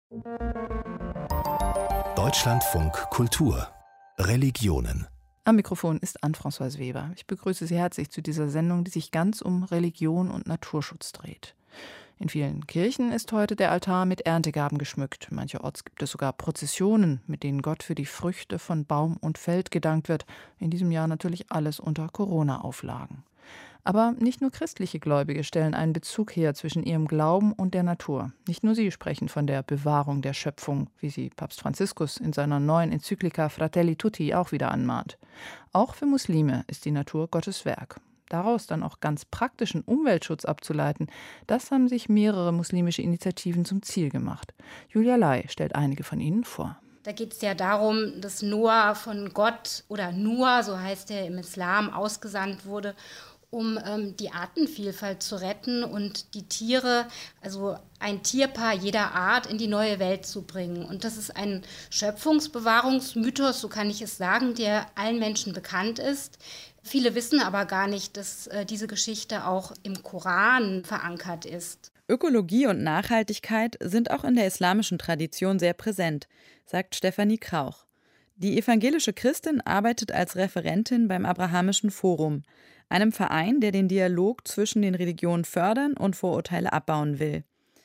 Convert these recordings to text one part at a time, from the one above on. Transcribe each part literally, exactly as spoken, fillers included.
Deutschlandfunk Kultur Religionen. Am Mikrofon ist Anne-Françoise Weber. Ich begrüße Sie herzlich zu dieser Sendung, die sich ganz um Religion und Naturschutz dreht. In vielen Kirchen ist heute der Altar mit Erntegaben geschmückt. Mancherorts gibt es sogar Prozessionen, mit denen Gott für die Früchte von Baum und Feld gedankt wird. In diesem Jahr natürlich alles unter Corona-Auflagen. Aber nicht nur christliche Gläubige stellen einen Bezug her zwischen ihrem Glauben und der Natur. Nicht nur sie sprechen von der Bewahrung der Schöpfung, wie sie Papst Franziskus in seiner neuen Enzyklika Fratelli Tutti auch wieder anmahnt. Auch für Muslime ist die Natur Gottes Werk. Daraus dann auch ganz praktischen Umweltschutz abzuleiten, das haben sich mehrere muslimische Initiativen zum Ziel gemacht. Julia Lai stellt einige von ihnen vor. Da geht es ja darum, dass Noah von Gott, oder Noah, so heißt er im Islam, ausgesandt wurde, um ähm, die Artenvielfalt zu retten und die Tiere, also ein Tierpaar jeder Art, in die neue Welt zu bringen. Und das ist ein Schöpfungsbewahrungsmythos, so kann ich es sagen, der allen Menschen bekannt ist. Viele wissen aber gar nicht, dass äh, diese Geschichte auch im Koran verankert ist. Ökologie und Nachhaltigkeit sind auch in der islamischen Tradition sehr präsent, sagt Stefanie Krauch. Die evangelische Christin arbeitet als Referentin beim Abrahamischen Forum, einem Verein, der den Dialog zwischen den Religionen fördern und Vorurteile abbauen will.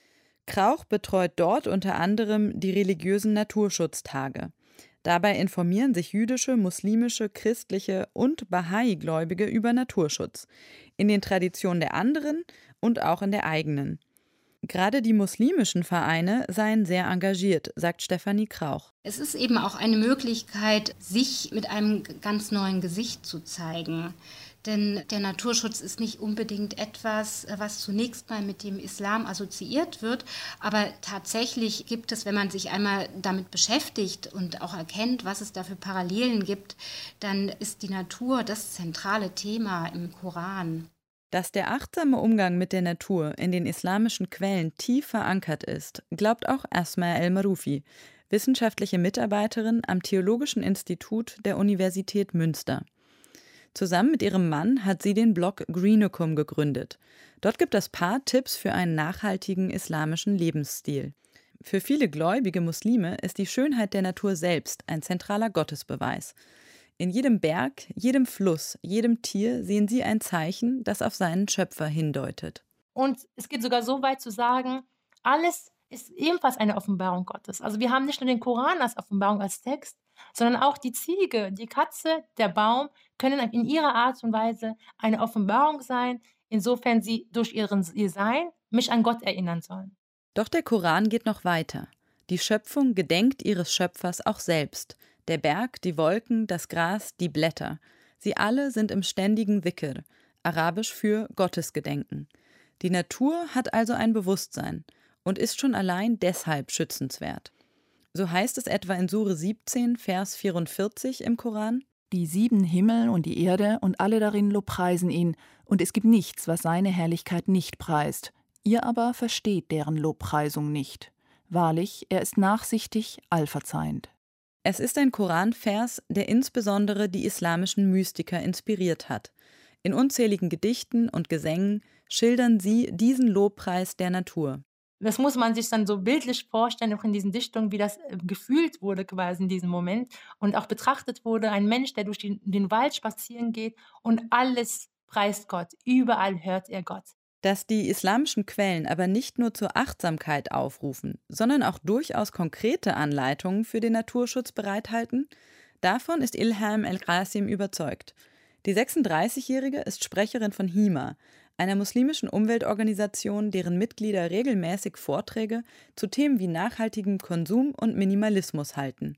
Krauch betreut dort unter anderem die religiösen Naturschutztage. Dabei informieren sich jüdische, muslimische, christliche und Bahai-Gläubige über Naturschutz, in den Traditionen der anderen und auch in der eigenen. Gerade die muslimischen Vereine seien sehr engagiert, sagt Stefanie Krauch. Es ist eben auch eine Möglichkeit, sich mit einem ganz neuen Gesicht zu zeigen. Denn der Naturschutz ist nicht unbedingt etwas, was zunächst mal mit dem Islam assoziiert wird. Aber tatsächlich gibt es, wenn man sich einmal damit beschäftigt und auch erkennt, was es da für Parallelen gibt, dann ist die Natur das zentrale Thema im Koran. Dass der achtsame Umgang mit der Natur in den islamischen Quellen tief verankert ist, glaubt auch Asma El-Maroufi, wissenschaftliche Mitarbeiterin am Theologischen Institut der Universität Münster. Zusammen mit ihrem Mann hat sie den Blog Greenucum gegründet. Dort gibt das Paar Tipps für einen nachhaltigen islamischen Lebensstil. Für viele gläubige Muslime ist die Schönheit der Natur selbst ein zentraler Gottesbeweis. In jedem Berg, jedem Fluss, jedem Tier sehen sie ein Zeichen, das auf seinen Schöpfer hindeutet. Und es geht sogar so weit zu sagen, alles ist ebenfalls eine Offenbarung Gottes. Also wir haben nicht nur den Koran als Offenbarung, als Text, sondern auch die Ziege, die Katze, der Baum können in ihrer Art und Weise eine Offenbarung sein, insofern sie durch ihren, ihr Sein mich an Gott erinnern sollen. Doch der Koran geht noch weiter. Die Schöpfung gedenkt ihres Schöpfers auch selbst. Der Berg, die Wolken, das Gras, die Blätter. Sie alle sind im ständigen Dhikr, arabisch für Gottesgedenken. Die Natur hat also ein Bewusstsein und ist schon allein deshalb schützenswert. So heißt es etwa in Sure siebzehn, Vers vierundvierzig im Koran: Die sieben Himmel und die Erde und alle darin lobpreisen ihn, und es gibt nichts, was seine Herrlichkeit nicht preist. Ihr aber versteht deren Lobpreisung nicht. Wahrlich, er ist nachsichtig, allverzeihend. Es ist ein Koranvers, der insbesondere die islamischen Mystiker inspiriert hat. In unzähligen Gedichten und Gesängen schildern sie diesen Lobpreis der Natur. Das muss man sich dann so bildlich vorstellen, auch in diesen Dichtungen, wie das gefühlt wurde quasi in diesem Moment und auch betrachtet wurde, ein Mensch, der durch den, den Wald spazieren geht und alles preist Gott, überall hört er Gott. Dass die islamischen Quellen aber nicht nur zur Achtsamkeit aufrufen, sondern auch durchaus konkrete Anleitungen für den Naturschutz bereithalten, davon ist Ilham El-Qasim überzeugt. Die sechsunddreißigjährige ist Sprecherin von Hima, einer muslimischen Umweltorganisation, deren Mitglieder regelmäßig Vorträge zu Themen wie nachhaltigem Konsum und Minimalismus halten.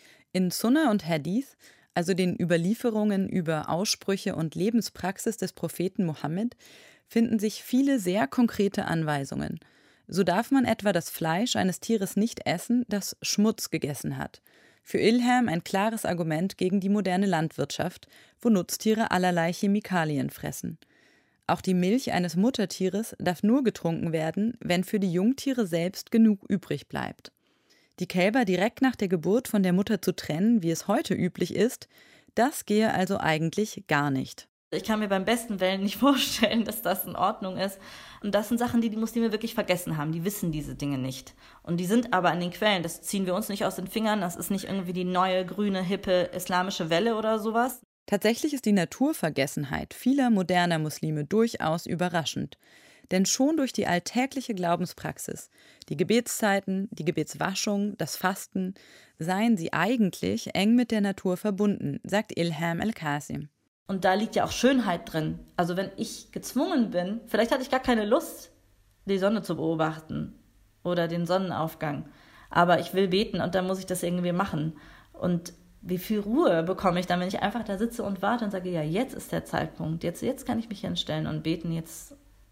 In Sunna und Hadith, also den Überlieferungen über Aussprüche und Lebenspraxis des Propheten Mohammed, finden sich viele sehr konkrete Anweisungen. So darf man etwa das Fleisch eines Tieres nicht essen, das Schmutz gegessen hat. Für Ilham ein klares Argument gegen die moderne Landwirtschaft, wo Nutztiere allerlei Chemikalien fressen. Auch die Milch eines Muttertieres darf nur getrunken werden, wenn für die Jungtiere selbst genug übrig bleibt. Die Kälber direkt nach der Geburt von der Mutter zu trennen, wie es heute üblich ist, das gehe also eigentlich gar nicht. Ich kann mir beim besten Willen nicht vorstellen, dass das in Ordnung ist. Und das sind Sachen, die die Muslime wirklich vergessen haben. Die wissen diese Dinge nicht. Und die sind aber an den Quellen. Das ziehen wir uns nicht aus den Fingern. Das ist nicht irgendwie die neue, grüne, hippe islamische Welle oder sowas. Tatsächlich ist die Naturvergessenheit vieler moderner Muslime durchaus überraschend. Denn schon durch die alltägliche Glaubenspraxis, die Gebetszeiten, die Gebetswaschung, das Fasten, seien sie eigentlich eng mit der Natur verbunden, sagt Ilham El-Qasim. Und da liegt ja auch Schönheit drin. Also wenn ich gezwungen bin, vielleicht hatte ich gar keine Lust, die Sonne zu beobachten oder den Sonnenaufgang. Aber ich will beten und dann muss ich das irgendwie machen. Und wie viel Ruhe bekomme ich dann, wenn ich einfach da sitze und warte und sage, ja, jetzt ist der Zeitpunkt. Jetzt, jetzt kann ich mich hinstellen und beten. Jetzt.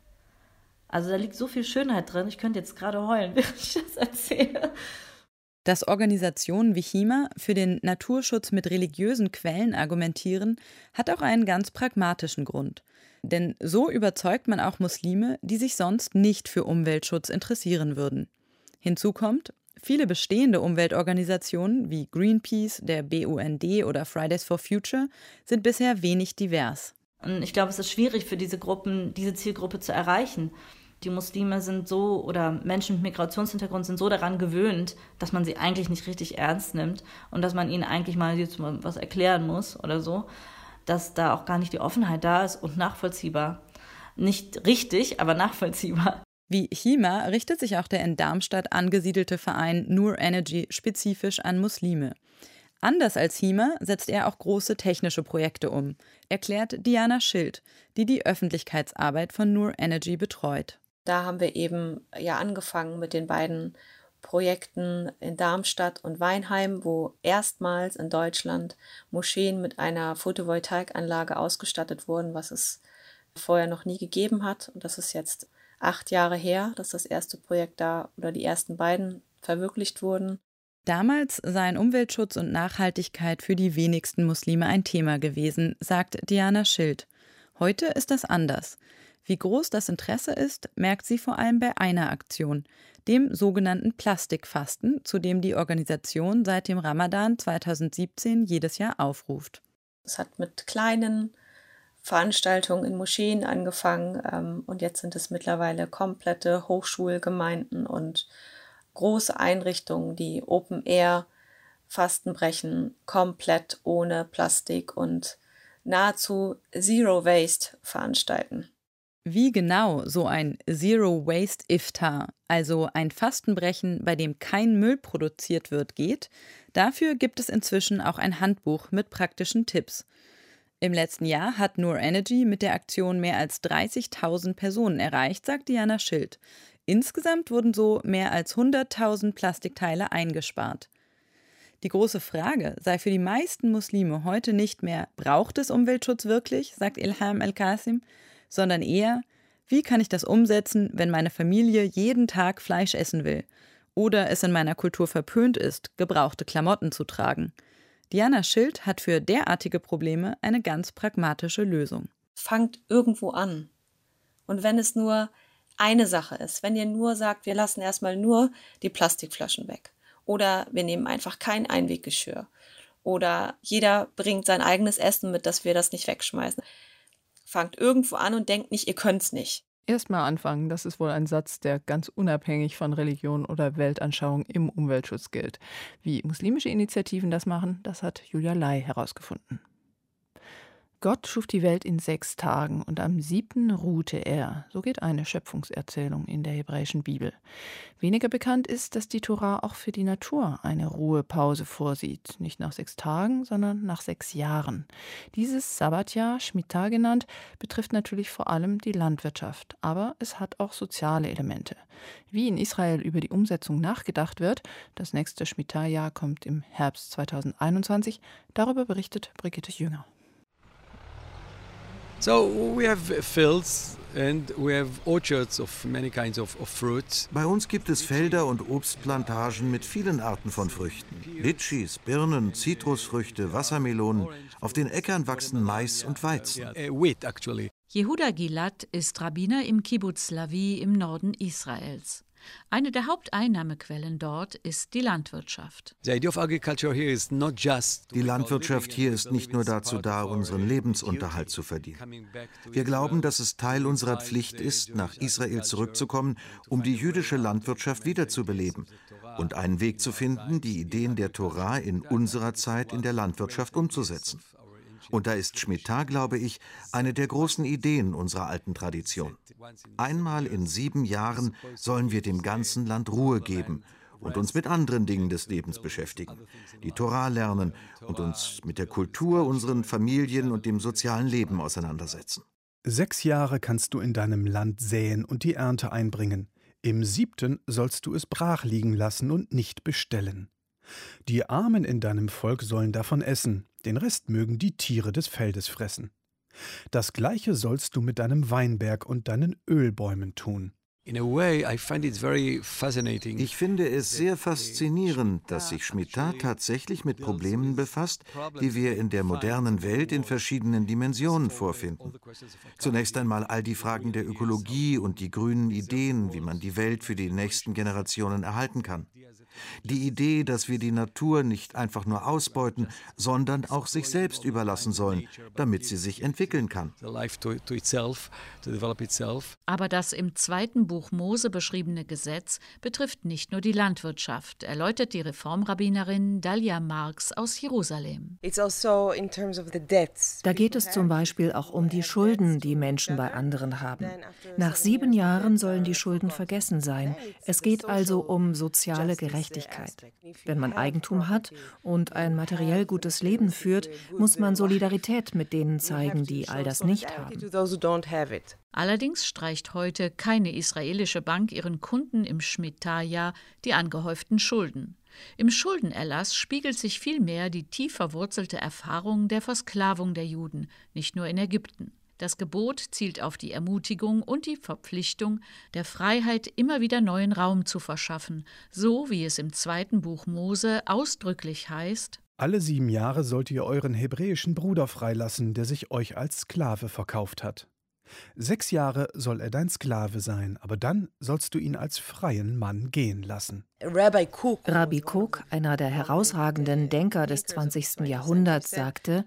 Also da liegt so viel Schönheit drin. Ich könnte jetzt gerade heulen, während ich das erzähle. Dass Organisationen wie Hima für den Naturschutz mit religiösen Quellen argumentieren, hat auch einen ganz pragmatischen Grund. Denn so überzeugt man auch Muslime, die sich sonst nicht für Umweltschutz interessieren würden. Hinzu kommt, viele bestehende Umweltorganisationen wie Greenpeace, der B U N D oder Fridays for Future sind bisher wenig divers. Und ich glaube, es ist schwierig für diese Gruppen, diese Zielgruppe zu erreichen. Die Muslime sind so, oder Menschen mit Migrationshintergrund sind so daran gewöhnt, dass man sie eigentlich nicht richtig ernst nimmt und dass man ihnen eigentlich mal jetzt mal was erklären muss oder so, dass da auch gar nicht die Offenheit da ist und nachvollziehbar. Nicht richtig, aber nachvollziehbar. Wie Hima richtet sich auch der in Darmstadt angesiedelte Verein Noor Energy spezifisch an Muslime. Anders als Hima setzt er auch große technische Projekte um, erklärt Diana Schild, die die Öffentlichkeitsarbeit von Noor Energy betreut. Da haben wir eben ja angefangen mit den beiden Projekten in Darmstadt und Weinheim, wo erstmals in Deutschland Moscheen mit einer Photovoltaikanlage ausgestattet wurden, was es vorher noch nie gegeben hat. Und das ist jetzt acht Jahre her, dass das erste Projekt da oder die ersten beiden verwirklicht wurden. Damals seien Umweltschutz und Nachhaltigkeit für die wenigsten Muslime ein Thema gewesen, sagt Diana Schild. Heute ist das anders. Wie groß das Interesse ist, merkt sie vor allem bei einer Aktion, dem sogenannten Plastikfasten, zu dem die Organisation seit dem Ramadan zweitausendsiebzehn jedes Jahr aufruft. Es hat mit kleinen Veranstaltungen in Moscheen angefangen ähm, und jetzt sind es mittlerweile komplette Hochschulgemeinden und große Einrichtungen, die Open-Air-Fasten brechen, komplett ohne Plastik und nahezu Zero Waste veranstalten. Wie genau so ein Zero-Waste-Iftar, also ein Fastenbrechen, bei dem kein Müll produziert wird, geht, dafür gibt es inzwischen auch ein Handbuch mit praktischen Tipps. Im letzten Jahr hat Noor Energy mit der Aktion mehr als dreißigtausend Personen erreicht, sagt Diana Schild. Insgesamt wurden so mehr als hunderttausend Plastikteile eingespart. Die große Frage sei für die meisten Muslime heute nicht mehr, braucht es Umweltschutz wirklich, sagt Ilham El-Qasim, sondern eher, wie kann ich das umsetzen, wenn meine Familie jeden Tag Fleisch essen will oder es in meiner Kultur verpönt ist, gebrauchte Klamotten zu tragen. Diana Schild hat für derartige Probleme eine ganz pragmatische Lösung. Fangt irgendwo an. Und wenn es nur eine Sache ist, wenn ihr nur sagt, wir lassen erstmal nur die Plastikflaschen weg oder wir nehmen einfach kein Einweggeschirr oder jeder bringt sein eigenes Essen mit, dass wir das nicht wegschmeißen. Fangt irgendwo an und denkt nicht, ihr könnt's nicht. Erstmal anfangen, das ist wohl ein Satz, der ganz unabhängig von Religion oder Weltanschauung im Umweltschutz gilt. Wie muslimische Initiativen das machen, das hat Julia Lai herausgefunden. Gott schuf die Welt in sechs Tagen und am siebten ruhte er. So geht eine Schöpfungserzählung in der hebräischen Bibel. Weniger bekannt ist, dass die Tora auch für die Natur eine Ruhepause vorsieht. Nicht nach sechs Tagen, sondern nach sechs Jahren. Dieses Sabbatjahr, Shemitah genannt, betrifft natürlich vor allem die Landwirtschaft. Aber es hat auch soziale Elemente. Wie in Israel über die Umsetzung nachgedacht wird, das nächste Shemitah-Jahr kommt im Herbst zweitausendeinundzwanzig, darüber berichtet Brigitte Jünger. So we have fields and we have orchards of many kinds of, of fruits. Bei uns gibt es Felder und Obstplantagen mit vielen Arten von Früchten. Litschis, Birnen, Zitrusfrüchte, Wassermelonen. Auf den Äckern wachsen Mais und Weizen. Yeah, uh, wheat actually. Yehuda Gilad ist Rabbiner im Kibbuz Lavi im Norden Israels. Eine der Haupteinnahmequellen dort ist die Landwirtschaft. Die Landwirtschaft hier ist nicht nur dazu da, unseren Lebensunterhalt zu verdienen. Wir glauben, dass es Teil unserer Pflicht ist, nach Israel zurückzukommen, um die jüdische Landwirtschaft wiederzubeleben und einen Weg zu finden, die Ideen der Tora in unserer Zeit in der Landwirtschaft umzusetzen. Und da ist Schmita, glaube ich, eine der großen Ideen unserer alten Tradition. Einmal in sieben Jahren sollen wir dem ganzen Land Ruhe geben und uns mit anderen Dingen des Lebens beschäftigen, die Tora lernen und uns mit der Kultur, unseren Familien und dem sozialen Leben auseinandersetzen. Sechs Jahre kannst du in deinem Land säen und die Ernte einbringen. Im siebten sollst du es brach liegen lassen und nicht bestellen. Die Armen in deinem Volk sollen davon essen, den Rest mögen die Tiere des Feldes fressen. Das Gleiche sollst du mit deinem Weinberg und deinen Ölbäumen tun. Ich finde es sehr faszinierend, dass sich Schmita tatsächlich mit Problemen befasst, die wir in der modernen Welt in verschiedenen Dimensionen vorfinden. Zunächst einmal all die Fragen der Ökologie und die grünen Ideen, wie man die Welt für die nächsten Generationen erhalten kann. Die Idee, dass wir die Natur nicht einfach nur ausbeuten, sondern auch sich selbst überlassen sollen, damit sie sich entwickeln kann. Aber das im zweiten Buch Mose beschriebene Gesetz betrifft nicht nur die Landwirtschaft, erläutert die Reformrabbinerin Dalia Marx aus Jerusalem. Da geht es zum Beispiel auch um die Schulden, die Menschen bei anderen haben. Nach sieben Jahren sollen die Schulden vergessen sein. Es geht also um soziale Gerechtigkeit. Wenn man Eigentum hat und ein materiell gutes Leben führt, muss man Solidarität mit denen zeigen, die all das nicht haben. Allerdings streicht heute keine israelische Bank ihren Kunden im Schmita-Jahr die angehäuften Schulden. Im Schuldenerlass spiegelt sich vielmehr die tief verwurzelte Erfahrung der Versklavung der Juden, nicht nur in Ägypten. Das Gebot zielt auf die Ermutigung und die Verpflichtung, der Freiheit immer wieder neuen Raum zu verschaffen, so wie es im zweiten Buch Mose ausdrücklich heißt: Alle sieben Jahre sollt ihr euren hebräischen Bruder freilassen, der sich euch als Sklave verkauft hat. Sechs Jahre soll er dein Sklave sein, aber dann sollst du ihn als freien Mann gehen lassen. Rabbi Kook, Rabbi Kook, einer der herausragenden Denker des zwanzigsten Jahrhunderts, sagte: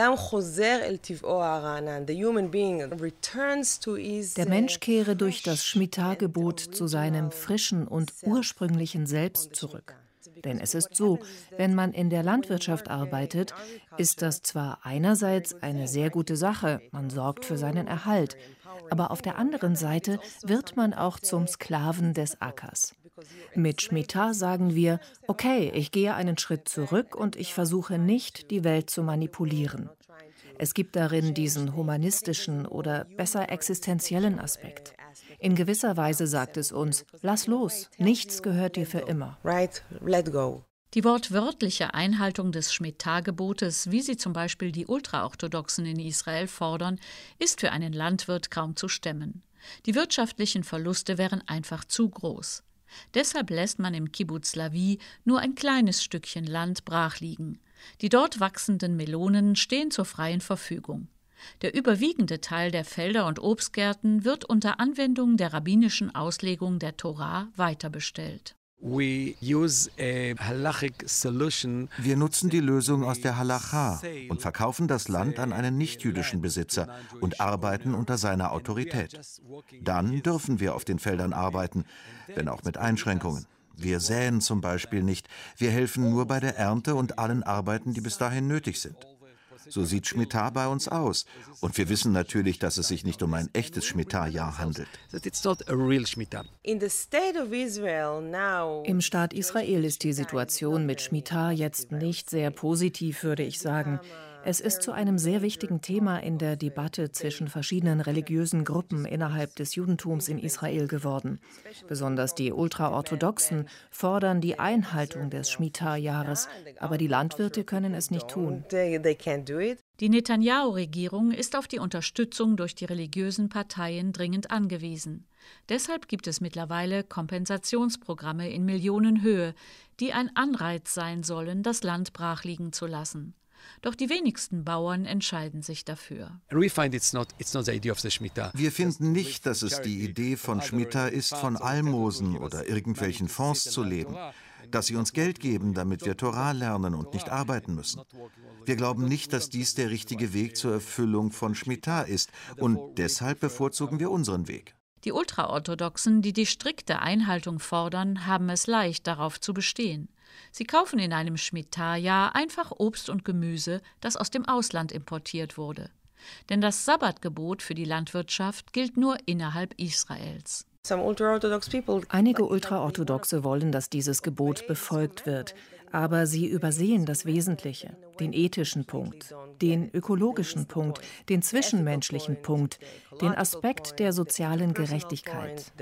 Der Mensch kehre durch das Schmita-Gebot zu seinem frischen und ursprünglichen Selbst zurück. Denn es ist so, wenn man in der Landwirtschaft arbeitet, ist das zwar einerseits eine sehr gute Sache, man sorgt für seinen Erhalt, aber auf der anderen Seite wird man auch zum Sklaven des Ackers. Mit Schmita sagen wir, okay, ich gehe einen Schritt zurück und ich versuche nicht, die Welt zu manipulieren. Es gibt darin diesen humanistischen oder besser existenziellen Aspekt. In gewisser Weise sagt es uns, lass los, nichts gehört dir für immer. Die wortwörtliche Einhaltung des Schmita-Gebotes, wie sie zum Beispiel die Ultraorthodoxen in Israel fordern, ist für einen Landwirt kaum zu stemmen. Die wirtschaftlichen Verluste wären einfach zu groß. Deshalb lässt man im Kibbuz Lavi nur ein kleines Stückchen Land brach liegen. Die dort wachsenden Melonen stehen zur freien Verfügung. Der überwiegende Teil der Felder und Obstgärten wird unter Anwendung der rabbinischen Auslegung der Tora weiterbestellt. Wir nutzen die Lösung aus der Halacha und verkaufen das Land an einen nichtjüdischen Besitzer und arbeiten unter seiner Autorität. Dann dürfen wir auf den Feldern arbeiten, wenn auch mit Einschränkungen. Wir säen zum Beispiel nicht, wir helfen nur bei der Ernte und allen Arbeiten, die bis dahin nötig sind. So sieht Schmita bei uns aus. Und wir wissen natürlich, dass es sich nicht um ein echtes Schmita-Jahr handelt. Im Staat Israel ist die Situation mit Schmita jetzt nicht sehr positiv, würde ich sagen. Es ist zu einem sehr wichtigen Thema in der Debatte zwischen verschiedenen religiösen Gruppen innerhalb des Judentums in Israel geworden. Besonders die Ultraorthodoxen fordern die Einhaltung des Schmita-Jahres, aber die Landwirte können es nicht tun. Die Netanyahu-Regierung ist auf die Unterstützung durch die religiösen Parteien dringend angewiesen. Deshalb gibt es mittlerweile Kompensationsprogramme in Millionenhöhe, die ein Anreiz sein sollen, das Land brachliegen zu lassen. Doch die wenigsten Bauern entscheiden sich dafür. Wir finden nicht, dass es die Idee von Schmita ist, von Almosen oder irgendwelchen Fonds zu leben, dass sie uns Geld geben, damit wir Torah lernen und nicht arbeiten müssen. Wir glauben nicht, dass dies der richtige Weg zur Erfüllung von Schmita ist, und deshalb bevorzugen wir unseren Weg. Die Ultraorthodoxen, die die strikte Einhaltung fordern, haben es leicht, darauf zu bestehen. Sie kaufen in einem Schmita-Jahr einfach Obst und Gemüse, das aus dem Ausland importiert wurde. Denn das Sabbatgebot für die Landwirtschaft gilt nur innerhalb Israels. Einige Ultraorthodoxe wollen, dass dieses Gebot befolgt wird, aber sie übersehen das Wesentliche, den ethischen Punkt, den ökologischen Punkt, den zwischenmenschlichen Punkt, den Aspekt der sozialen Gerechtigkeit.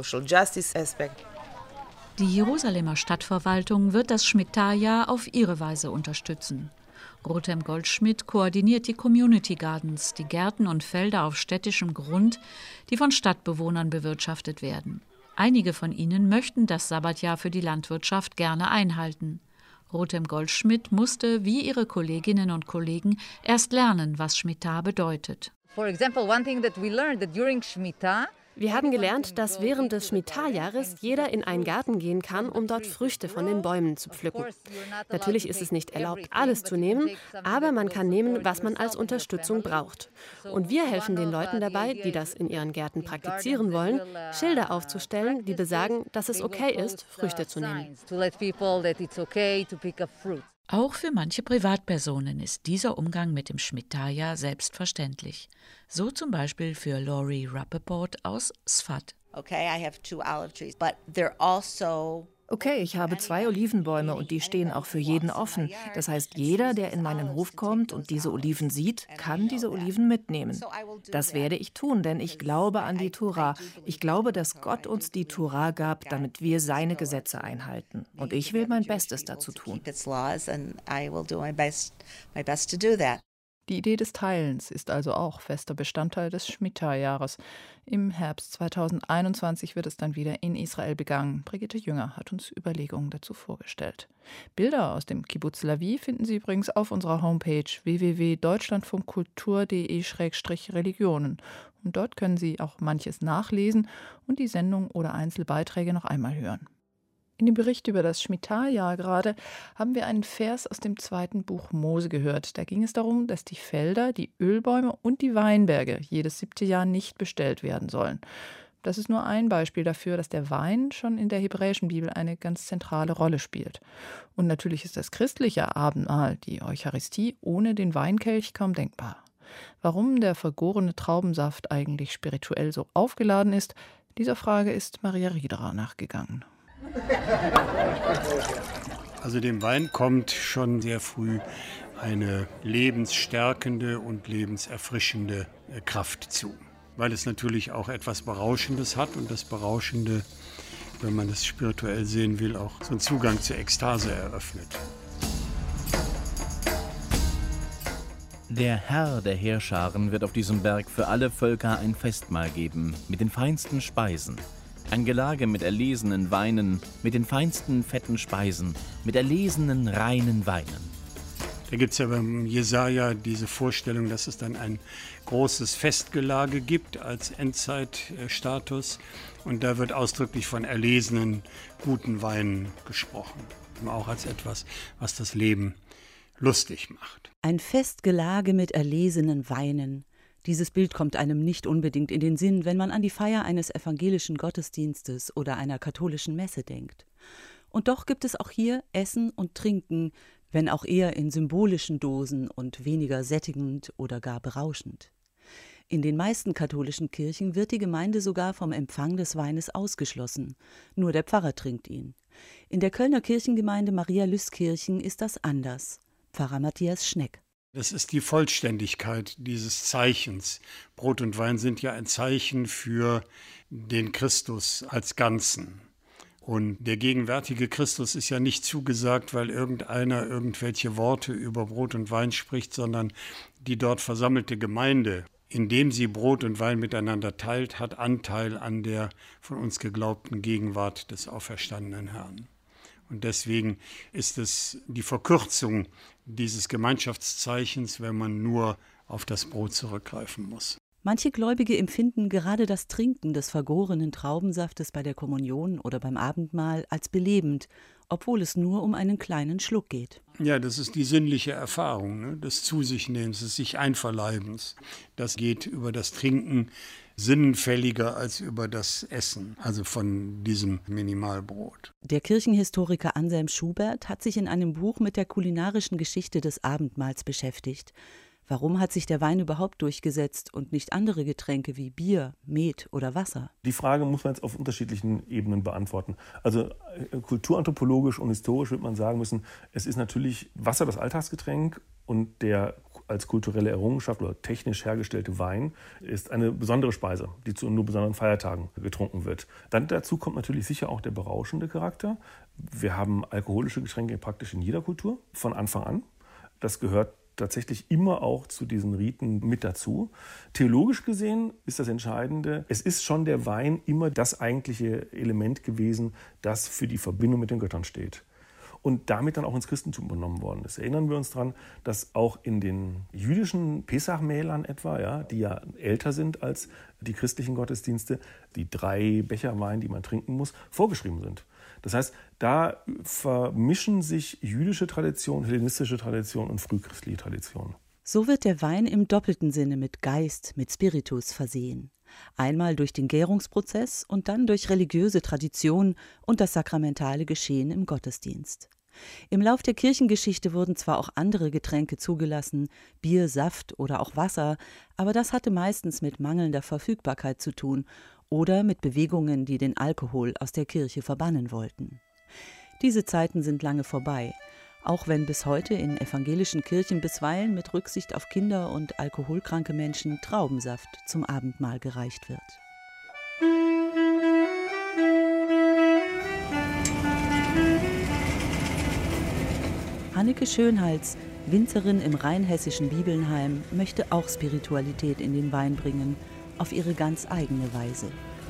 Die Jerusalemer Stadtverwaltung wird das Schmita-Jahr auf ihre Weise unterstützen. Rotem Goldschmidt koordiniert die Community Gardens, die Gärten und Felder auf städtischem Grund, die von Stadtbewohnern bewirtschaftet werden. Einige von ihnen möchten das Sabbatjahr für die Landwirtschaft gerne einhalten. Rotem Goldschmidt musste, wie ihre Kolleginnen und Kollegen, erst lernen, was Schmita bedeutet. For example, one thing that we learned that during Shmita, wir haben gelernt, dass während des Schmita-Jahres jeder in einen Garten gehen kann, um dort Früchte von den Bäumen zu pflücken. Natürlich ist es nicht erlaubt, alles zu nehmen, aber man kann nehmen, was man als Unterstützung braucht. Und wir helfen den Leuten dabei, die das in ihren Gärten praktizieren wollen, Schilder aufzustellen, die besagen, dass es okay ist, Früchte zu nehmen. Auch für manche Privatpersonen ist dieser Umgang mit dem Schmita-Jahr selbstverständlich. So zum Beispiel für Laurie Rappaport aus Sfat. Okay, ich habe zwei Olivenbäume und die stehen auch für jeden offen. Das heißt, jeder, der in meinen Hof kommt und diese Oliven sieht, kann diese Oliven mitnehmen. Das werde ich tun, denn ich glaube an die Tora. Ich glaube, dass Gott uns die Tora gab, damit wir seine Gesetze einhalten. Und ich will mein Bestes dazu tun. Die Idee des Teilens ist also auch fester Bestandteil des Schmita-Jahres. Im Herbst zweitausendeinundzwanzig wird es dann wieder in Israel begangen. Brigitte Jünger hat uns Überlegungen dazu vorgestellt. Bilder aus dem Kibbuz Lavi finden Sie übrigens auf unserer Homepage w w w punkt deutschlandfunkkultur punkt de slash religionen. Und dort können Sie auch manches nachlesen und die Sendung oder Einzelbeiträge noch einmal hören. In dem Bericht über das Schmita-Jahr gerade haben wir einen Vers aus dem zweiten Buch Mose gehört. Da ging es darum, dass die Felder, die Ölbäume und die Weinberge jedes siebte Jahr nicht bestellt werden sollen. Das ist nur ein Beispiel dafür, dass der Wein schon in der hebräischen Bibel eine ganz zentrale Rolle spielt. Und natürlich ist das christliche Abendmahl, die Eucharistie, ohne den Weinkelch kaum denkbar. Warum der vergorene Traubensaft eigentlich spirituell so aufgeladen ist, dieser Frage ist Maria Riederer nachgegangen. Also dem Wein kommt schon sehr früh eine lebensstärkende und lebenserfrischende Kraft zu, weil es natürlich auch etwas Berauschendes hat und das Berauschende, wenn man es spirituell sehen will, auch so einen Zugang zur Ekstase eröffnet. Der Herr der Heerscharen wird auf diesem Berg für alle Völker ein Festmahl geben, mit den feinsten Speisen. Ein Gelage mit erlesenen Weinen, mit den feinsten fetten Speisen, mit erlesenen reinen Weinen. Da gibt es ja beim Jesaja diese Vorstellung, dass es dann ein großes Festgelage gibt als Endzeitstatus. Und da wird ausdrücklich von erlesenen, guten Weinen gesprochen. Auch als etwas, was das Leben lustig macht. Ein Festgelage mit erlesenen Weinen. Dieses Bild kommt einem nicht unbedingt in den Sinn, wenn man an die Feier eines evangelischen Gottesdienstes oder einer katholischen Messe denkt. Und doch gibt es auch hier Essen und Trinken, wenn auch eher in symbolischen Dosen und weniger sättigend oder gar berauschend. In den meisten katholischen Kirchen wird die Gemeinde sogar vom Empfang des Weines ausgeschlossen. Nur der Pfarrer trinkt ihn. In der Kölner Kirchengemeinde Maria-Lystkirchen ist das anders. Pfarrer Matthias Schneck. Das ist die Vollständigkeit dieses Zeichens. Brot und Wein sind ja ein Zeichen für den Christus als Ganzen. Und der gegenwärtige Christus ist ja nicht zugesagt, weil irgendeiner irgendwelche Worte über Brot und Wein spricht, sondern die dort versammelte Gemeinde, indem sie Brot und Wein miteinander teilt, hat Anteil an der von uns geglaubten Gegenwart des auferstandenen Herrn. Und deswegen ist es die Verkürzung dieses Gemeinschaftszeichens, wenn man nur auf das Brot zurückgreifen muss. Manche Gläubige empfinden gerade das Trinken des vergorenen Traubensaftes bei der Kommunion oder beim Abendmahl als belebend, obwohl es nur um einen kleinen Schluck geht. Ja, das ist die sinnliche Erfahrung, ne? Des Zu-sich-Nehmens, des sich Einverleibens. Das geht über das Trinken sinnfälliger als über das Essen, also von diesem Minimalbrot. Der Kirchenhistoriker Anselm Schubert hat sich in einem Buch mit der kulinarischen Geschichte des Abendmahls beschäftigt. Warum hat sich der Wein überhaupt durchgesetzt und nicht andere Getränke wie Bier, Met oder Wasser? Die Frage muss man jetzt auf unterschiedlichen Ebenen beantworten. Also kulturanthropologisch und historisch wird man sagen müssen, es ist natürlich Wasser das Alltagsgetränk und der als kulturelle Errungenschaft oder technisch hergestellte Wein ist eine besondere Speise, die zu nur besonderen Feiertagen getrunken wird. Dann dazu kommt natürlich sicher auch der berauschende Charakter. Wir haben alkoholische Getränke praktisch in jeder Kultur von Anfang an. Das gehört tatsächlich immer auch zu diesen Riten mit dazu. Theologisch gesehen ist das Entscheidende, es ist schon der Wein immer das eigentliche Element gewesen, das für die Verbindung mit den Göttern steht. Und damit dann auch ins Christentum übernommen worden ist. Erinnern wir uns daran, dass auch in den jüdischen Pesach-Mählern etwa, ja, die ja älter sind als die christlichen Gottesdienste, die drei Becher Wein, die man trinken muss, vorgeschrieben sind. Das heißt, da vermischen sich jüdische Tradition, hellenistische Tradition und frühchristliche Tradition. So wird der Wein im doppelten Sinne mit Geist, mit Spiritus versehen. Einmal durch den Gärungsprozess und dann durch religiöse Tradition und das sakramentale Geschehen im Gottesdienst. Im Lauf der Kirchengeschichte wurden zwar auch andere Getränke zugelassen, Bier, Saft oder auch Wasser, aber das hatte meistens mit mangelnder Verfügbarkeit zu tun oder mit Bewegungen, die den Alkohol aus der Kirche verbannen wollten. Diese Zeiten sind lange vorbei, auch wenn bis heute in evangelischen Kirchen bisweilen mit Rücksicht auf Kinder und alkoholkranke Menschen Traubensaft zum Abendmahl gereicht wird. Hanneke Schönhals, Winzerin im rheinhessischen Bibelnheim, möchte auch Spiritualität in den Wein bringen, auf ihre ganz eigene Weise.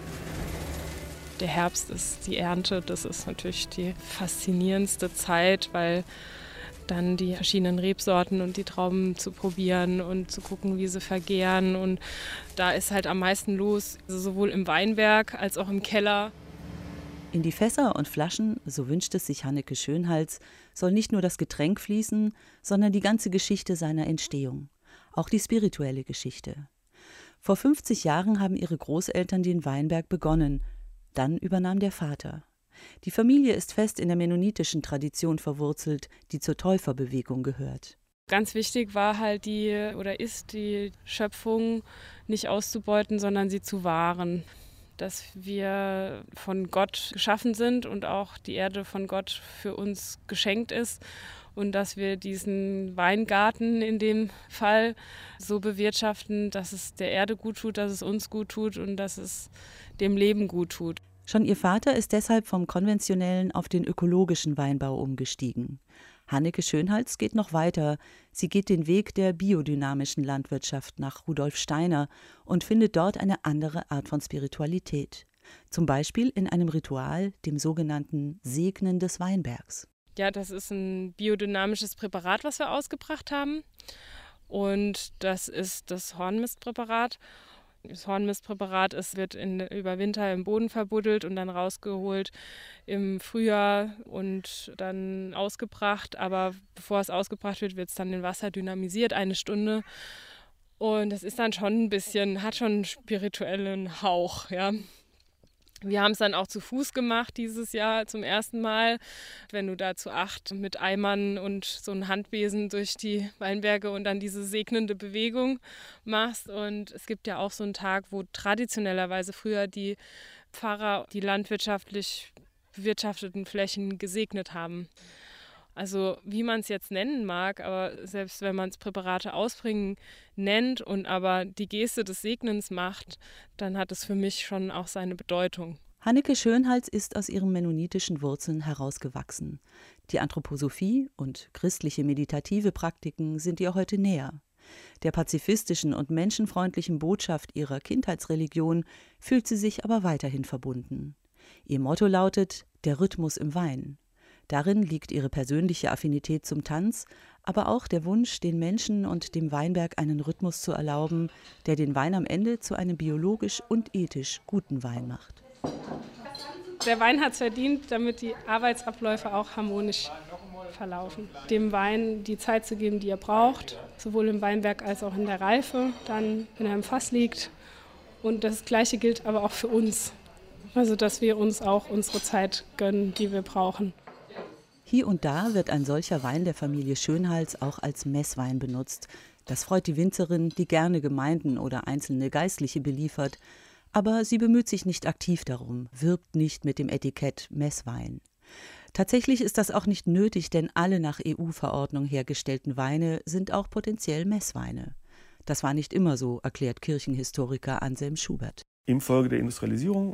Der Herbst ist die Ernte, das ist natürlich die faszinierendste Zeit, weil dann die verschiedenen Rebsorten und die Trauben zu probieren und zu gucken, wie sie vergären. Und da ist halt am meisten los, also sowohl im Weinberg als auch im Keller. In die Fässer und Flaschen, so wünscht es sich Hanneke Schönhals, soll nicht nur das Getränk fließen, sondern die ganze Geschichte seiner Entstehung, auch die spirituelle Geschichte. Vor fünfzig Jahren haben ihre Großeltern den Weinberg begonnen, dann übernahm der Vater. Die Familie ist fest in der mennonitischen Tradition verwurzelt, die zur Täuferbewegung gehört. Ganz wichtig war halt die oder ist die Schöpfung nicht auszubeuten, sondern sie zu wahren. Dass wir von Gott geschaffen sind und auch die Erde von Gott für uns geschenkt ist und dass wir diesen Weingarten in dem Fall so bewirtschaften, dass es der Erde gut tut, dass es uns gut tut und dass es dem Leben gut tut. Schon ihr Vater ist deshalb vom konventionellen auf den ökologischen Weinbau umgestiegen. Hanneke Schönhals geht noch weiter. Sie geht den Weg der biodynamischen Landwirtschaft nach Rudolf Steiner und findet dort eine andere Art von Spiritualität. Zum Beispiel in einem Ritual, dem sogenannten Segnen des Weinbergs. Ja, das ist ein biodynamisches Präparat, was wir ausgebracht haben. Und das ist das Hornmistpräparat. Das Hornmistpräparat es wird in, über Winter im Boden verbuddelt und dann rausgeholt im Frühjahr und dann ausgebracht. Aber bevor es ausgebracht wird, wird es dann in Wasser dynamisiert, eine Stunde. Und das ist dann schon ein bisschen, hat schon einen spirituellen Hauch, ja. Wir haben es dann auch zu Fuß gemacht dieses Jahr zum ersten Mal. Wenn du da zu acht mit Eimern und so einem Handbesen durch die Weinberge und dann diese segnende Bewegung machst. Und es gibt ja auch so einen Tag, wo traditionellerweise früher die Pfarrer die landwirtschaftlich bewirtschafteten Flächen gesegnet haben. Also wie man es jetzt nennen mag, aber selbst wenn man es Präparate ausbringen nennt und aber die Geste des Segnens macht, dann hat es für mich schon auch seine Bedeutung. Hanneke Schönhals ist aus ihren mennonitischen Wurzeln herausgewachsen. Die Anthroposophie und christliche meditative Praktiken sind ihr heute näher. Der pazifistischen und menschenfreundlichen Botschaft ihrer Kindheitsreligion fühlt sie sich aber weiterhin verbunden. Ihr Motto lautet: Der Rhythmus im Wein. Darin liegt ihre persönliche Affinität zum Tanz, aber auch der Wunsch, den Menschen und dem Weinberg einen Rhythmus zu erlauben, der den Wein am Ende zu einem biologisch und ethisch guten Wein macht. Der Wein hat es verdient, damit die Arbeitsabläufe auch harmonisch verlaufen. Dem Wein die Zeit zu geben, die er braucht, sowohl im Weinberg als auch in der Reife, dann, wenn er im Fass liegt. Und das Gleiche gilt aber auch für uns. Also, dass wir uns auch unsere Zeit gönnen, die wir brauchen. Hier und da wird ein solcher Wein der Familie Schönhals auch als Messwein benutzt. Das freut die Winzerin, die gerne Gemeinden oder einzelne Geistliche beliefert. Aber sie bemüht sich nicht aktiv darum, wirbt nicht mit dem Etikett Messwein. Tatsächlich ist das auch nicht nötig, denn alle nach E U-Verordnung hergestellten Weine sind auch potenziell Messweine. Das war nicht immer so, erklärt Kirchenhistoriker Anselm Schubert. Infolge der Industrialisierung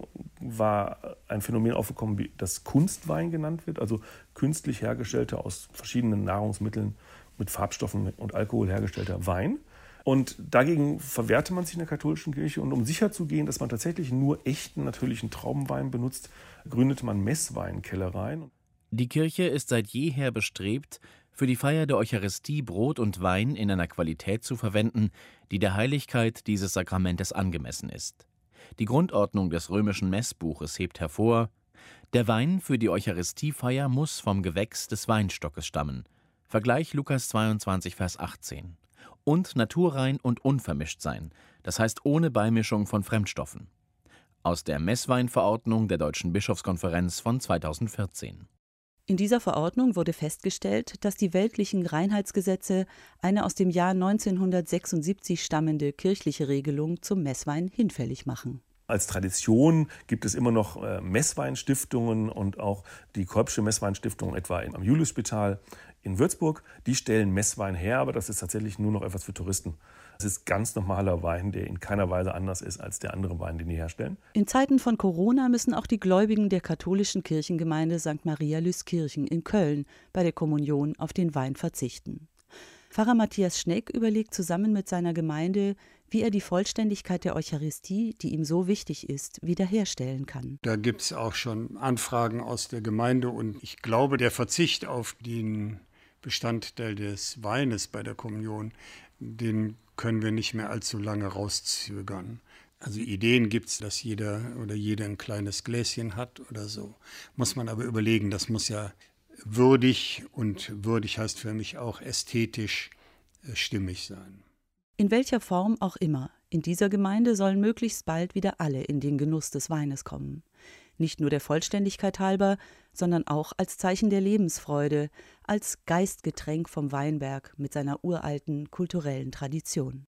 war ein Phänomen aufgekommen, das Kunstwein genannt wird, also künstlich hergestellter, aus verschiedenen Nahrungsmitteln mit Farbstoffen und Alkohol hergestellter Wein. Und dagegen verwehrte man sich in der katholischen Kirche. Und um sicherzugehen, dass man tatsächlich nur echten, natürlichen Traubenwein benutzt, gründete man Messweinkellereien. Die Kirche ist seit jeher bestrebt, für die Feier der Eucharistie Brot und Wein in einer Qualität zu verwenden, die der Heiligkeit dieses Sakramentes angemessen ist. Die Grundordnung des römischen Messbuches hebt hervor: Der Wein für die Eucharistiefeier muss vom Gewächs des Weinstockes stammen. Vergleich Lukas zweiundzwanzig, Vers achtzehn. Und naturrein und unvermischt sein, das heißt ohne Beimischung von Fremdstoffen. Aus der Messweinverordnung der Deutschen Bischofskonferenz von zweitausendvierzehn. In dieser Verordnung wurde festgestellt, dass die weltlichen Reinheitsgesetze eine aus dem Jahr neunzehnhundertsechsundsiebzig stammende kirchliche Regelung zum Messwein hinfällig machen. Als Tradition gibt es immer noch äh, Messweinstiftungen und auch die Kolbsche Messweinstiftung etwa am Juliusspital in Würzburg. Die stellen Messwein her, aber das ist tatsächlich nur noch etwas für Touristen. Es ist ganz normaler Wein, der in keiner Weise anders ist als der andere Wein, den die herstellen. In Zeiten von Corona müssen auch die Gläubigen der katholischen Kirchengemeinde Sankt Maria Lyskirchen in Köln bei der Kommunion auf den Wein verzichten. Pfarrer Matthias Schneck überlegt zusammen mit seiner Gemeinde, wie er die Vollständigkeit der Eucharistie, die ihm so wichtig ist, wiederherstellen kann. Da gibt es auch schon Anfragen aus der Gemeinde und ich glaube, der Verzicht auf den Bestandteil des Weines bei der Kommunion, den können wir nicht mehr allzu lange rauszögern. Also Ideen gibt es, dass jeder oder jede ein kleines Gläschen hat oder so. Muss man aber überlegen, das muss ja würdig, und würdig heißt für mich auch ästhetisch äh, stimmig sein. In welcher Form auch immer, in dieser Gemeinde sollen möglichst bald wieder alle in den Genuss des Weines kommen. Nicht nur der Vollständigkeit halber, sondern auch als Zeichen der Lebensfreude, als Geistgetränk vom Weinberg mit seiner uralten kulturellen Tradition.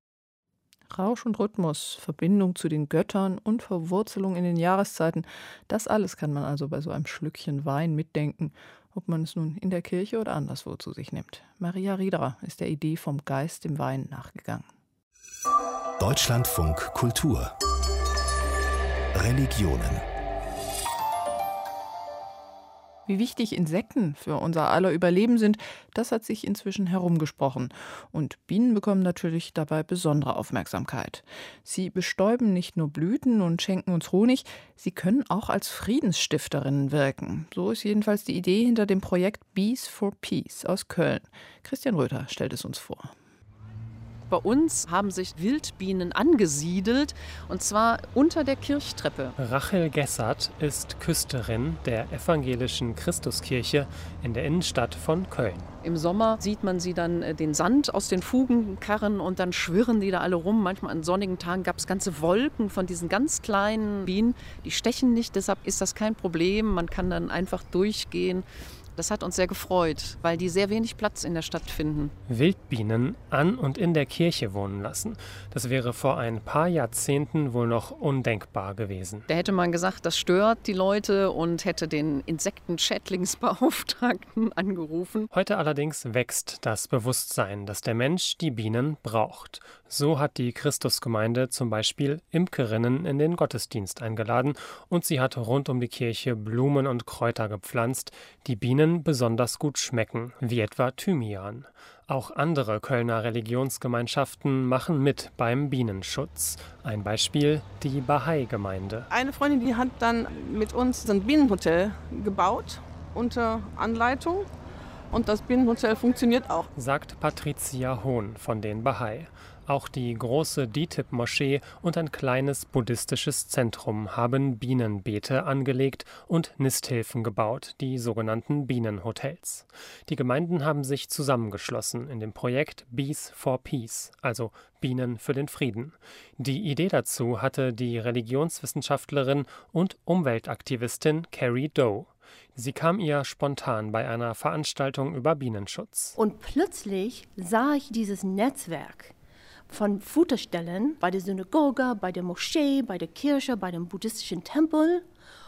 Rausch und Rhythmus, Verbindung zu den Göttern und Verwurzelung in den Jahreszeiten, das alles kann man also bei so einem Schlückchen Wein mitdenken, ob man es nun in der Kirche oder anderswo zu sich nimmt. Maria Riederer ist der Idee vom Geist im Wein nachgegangen. Deutschlandfunk Kultur Religionen. Wie wichtig Insekten für unser aller Überleben sind, das hat sich inzwischen herumgesprochen. Und Bienen bekommen natürlich dabei besondere Aufmerksamkeit. Sie bestäuben nicht nur Blüten und schenken uns Honig, sie können auch als Friedensstifterinnen wirken. So ist jedenfalls die Idee hinter dem Projekt Bees for Peace aus Köln. Christian Röther stellt es uns vor. Bei uns haben sich Wildbienen angesiedelt, und zwar unter der Kirchtreppe. Rachel Gessert ist Küsterin der evangelischen Christuskirche in der Innenstadt von Köln. Im Sommer sieht man sie dann den Sand aus den Fugen karren und dann schwirren die da alle rum. Manchmal an sonnigen Tagen gab es ganze Wolken von diesen ganz kleinen Bienen. Die stechen nicht, deshalb ist das kein Problem. Man kann dann einfach durchgehen. Das hat uns sehr gefreut, weil die sehr wenig Platz in der Stadt finden. Wildbienen an und in der Kirche wohnen lassen. Das wäre vor ein paar Jahrzehnten wohl noch undenkbar gewesen. Da hätte man gesagt, das stört die Leute und hätte den Insektenschädlingsbeauftragten angerufen. Heute allerdings wächst das Bewusstsein, dass der Mensch die Bienen braucht. So hat die Christusgemeinde zum Beispiel Imkerinnen in den Gottesdienst eingeladen und sie hat rund um die Kirche Blumen und Kräuter gepflanzt, die Bienen besonders gut schmecken, wie etwa Thymian. Auch andere Kölner Religionsgemeinschaften machen mit beim Bienenschutz. Ein Beispiel die Bahai-Gemeinde. Eine Freundin, die hat dann mit uns so ein Bienenhotel gebaut. unter Anleitung. Und das Bienenhotel funktioniert auch. Sagt Patricia Hohn von den Bahai. Auch die große D I T I B-Moschee und ein kleines buddhistisches Zentrum haben Bienenbeete angelegt und Nisthilfen gebaut, die sogenannten Bienenhotels. Die Gemeinden haben sich zusammengeschlossen in dem Projekt Bees for Peace, also Bienen für den Frieden. Die Idee dazu hatte die Religionswissenschaftlerin und Umweltaktivistin Carrie Doe. Sie kam ihr spontan bei einer Veranstaltung über Bienenschutz. Und plötzlich sah ich dieses Netzwerk von Futterstellen bei der Synagoge, bei der Moschee, bei der Kirche, bei dem buddhistischen Tempel.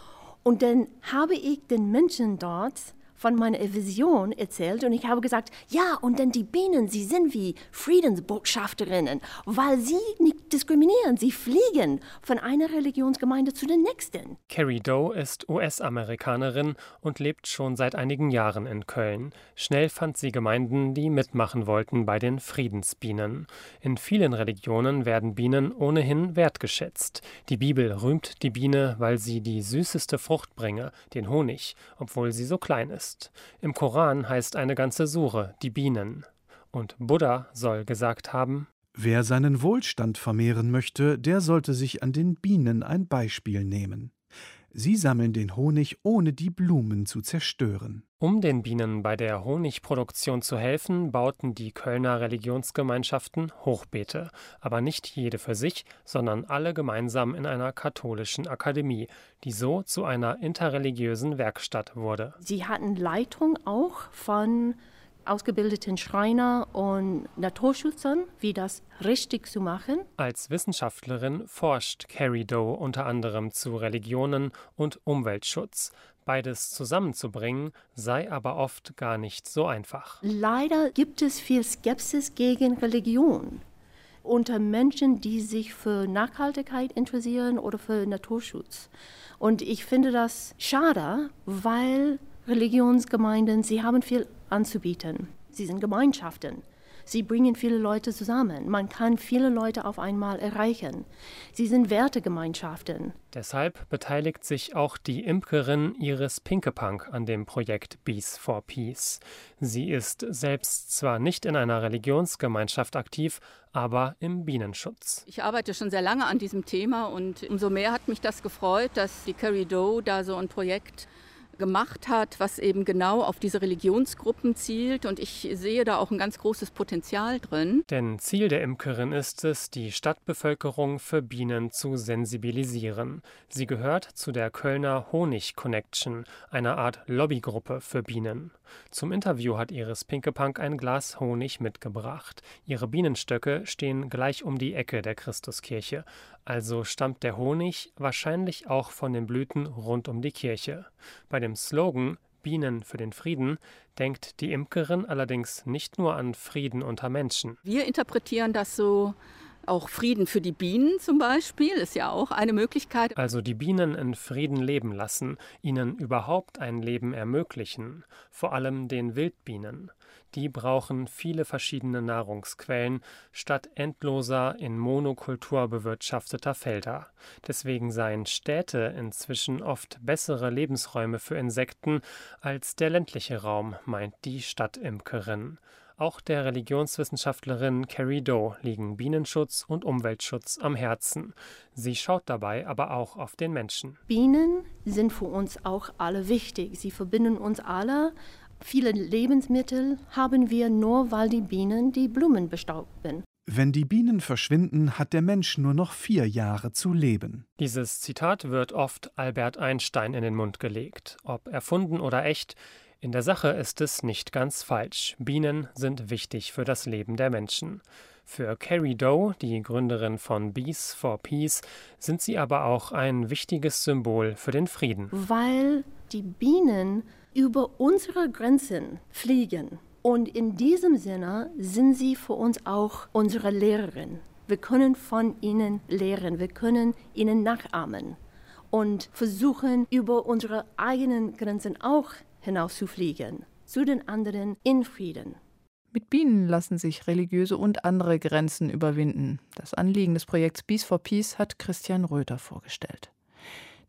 Und dann habe ich den Menschen dort von meiner Vision erzählt und ich habe gesagt, ja, und dann die Bienen, sie sind wie Friedensbotschafterinnen, weil sie nicht diskriminieren, sie fliegen von einer Religionsgemeinde zu der nächsten. Carrie Doe ist U S-Amerikanerin und lebt schon seit einigen Jahren in Köln. Schnell fand sie Gemeinden, die mitmachen wollten bei den Friedensbienen. In vielen Religionen werden Bienen ohnehin wertgeschätzt. Die Bibel rühmt die Biene, weil sie die süßeste Frucht bringe, den Honig, obwohl sie so klein ist. Im Koran heißt eine ganze Sure die Bienen. Und Buddha soll gesagt haben: Wer seinen Wohlstand vermehren möchte, der sollte sich an den Bienen ein Beispiel nehmen. Sie sammeln den Honig, ohne die Blumen zu zerstören. Um den Bienen bei der Honigproduktion zu helfen, bauten die Kölner Religionsgemeinschaften Hochbeete. Aber nicht jede für sich, sondern alle gemeinsam in einer katholischen Akademie, die so zu einer interreligiösen Werkstatt wurde. Sie hatten Leitung auch von ausgebildeten Schreiner und Naturschützern, wie das richtig zu machen. Als Wissenschaftlerin forscht Carrie Doe unter anderem zu Religionen und Umweltschutz. Beides zusammenzubringen sei aber oft gar nicht so einfach. Leider gibt es viel Skepsis gegen Religion unter Menschen, die sich für Nachhaltigkeit interessieren oder für Naturschutz. Und ich finde das schade, weil Religionsgemeinden, sie haben viel anzubieten. Sie sind Gemeinschaften. Sie bringen viele Leute zusammen. Man kann viele Leute auf einmal erreichen. Sie sind Wertegemeinschaften. Deshalb beteiligt sich auch die Imkerin Iris Pinkepank an dem Projekt Bees for Peace. Sie ist selbst zwar nicht in einer Religionsgemeinschaft aktiv, aber im Bienenschutz. Ich arbeite schon sehr lange an diesem Thema und umso mehr hat mich das gefreut, dass die Carrie Doe da so ein Projekt gemacht hat, was eben genau auf diese Religionsgruppen zielt. Und ich sehe da auch ein ganz großes Potenzial drin. Denn Ziel der Imkerin ist es, die Stadtbevölkerung für Bienen zu sensibilisieren. Sie gehört zu der Kölner Honig Connection, einer Art Lobbygruppe für Bienen. Zum Interview hat Iris Pinkepank ein Glas Honig mitgebracht. Ihre Bienenstöcke stehen gleich um die Ecke der Christuskirche. Also stammt der Honig wahrscheinlich auch von den Blüten rund um die Kirche. Bei dem Slogan Bienen für den Frieden denkt die Imkerin allerdings nicht nur an Frieden unter Menschen. Wir interpretieren das so, auch Frieden für die Bienen zum Beispiel, ist ja auch eine Möglichkeit. Also die Bienen in Frieden leben lassen, ihnen überhaupt ein Leben ermöglichen, vor allem den Wildbienen. Die brauchen viele verschiedene Nahrungsquellen statt endloser in Monokultur bewirtschafteter Felder. Deswegen seien Städte inzwischen oft bessere Lebensräume für Insekten als der ländliche Raum, meint die Stadtimkerin. Auch der Religionswissenschaftlerin Carrie Doe liegen Bienenschutz und Umweltschutz am Herzen. Sie schaut dabei aber auch auf den Menschen. Bienen sind für uns auch alle wichtig. Sie verbinden uns alle. Viele Lebensmittel haben wir nur, weil die Bienen die Blumen bestauben. Wenn die Bienen verschwinden, hat der Mensch nur noch vier Jahre zu leben. Dieses Zitat wird oft Albert Einstein in den Mund gelegt. Ob erfunden oder echt, in der Sache ist es nicht ganz falsch. Bienen sind wichtig für das Leben der Menschen. Für Carrie Doe, die Gründerin von Bees for Peace, sind sie aber auch ein wichtiges Symbol für den Frieden. Weil die Bienen über unsere Grenzen fliegen. Und in diesem Sinne sind sie für uns auch unsere Lehrerin. Wir können von ihnen lehren, wir können ihnen nachahmen und versuchen, über unsere eigenen Grenzen auch hinauszufliegen, zu den anderen in Frieden. Mit Bienen lassen sich religiöse und andere Grenzen überwinden. Das Anliegen des Projekts Bees for Peace hat Christian Röther vorgestellt.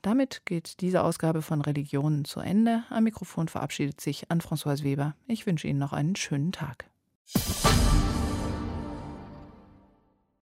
Damit geht diese Ausgabe von Religionen zu Ende. Am Mikrofon verabschiedet sich Anne-Françoise Weber. Ich wünsche Ihnen noch einen schönen Tag.